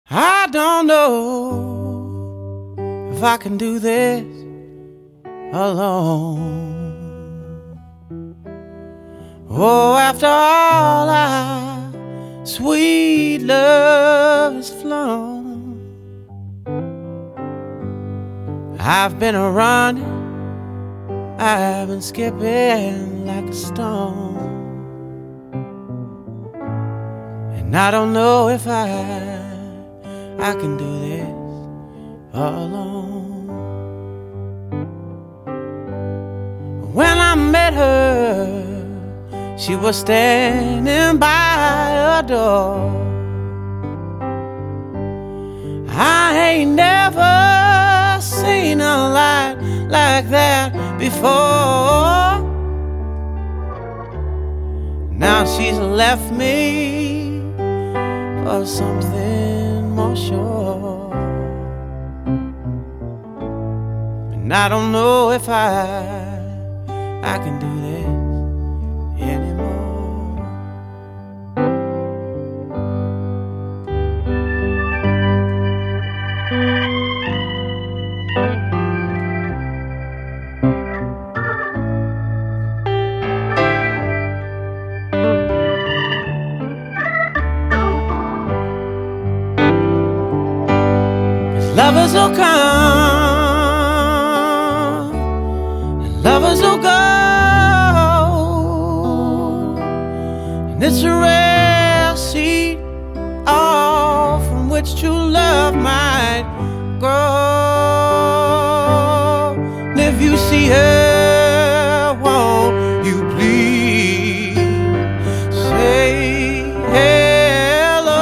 I don't know if I can do this alone. Oh, after all our sweet love has flown, I've been a running, I've been skipping like a stone, and I don't know if I can do this alone. When I met her, she was standing by a door. I ain't never seen a light like that before. Now she's left me for something more sure, and I don't know if I can do this anymore. Lovers will come, and lovers will go, and it's a rare seed, all from which true love might grow. And if you see her, won't you please say hello?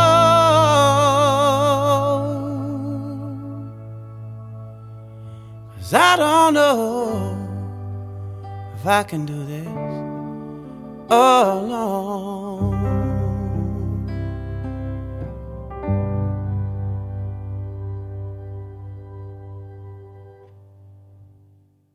'Cause I don't know if I can do this alone.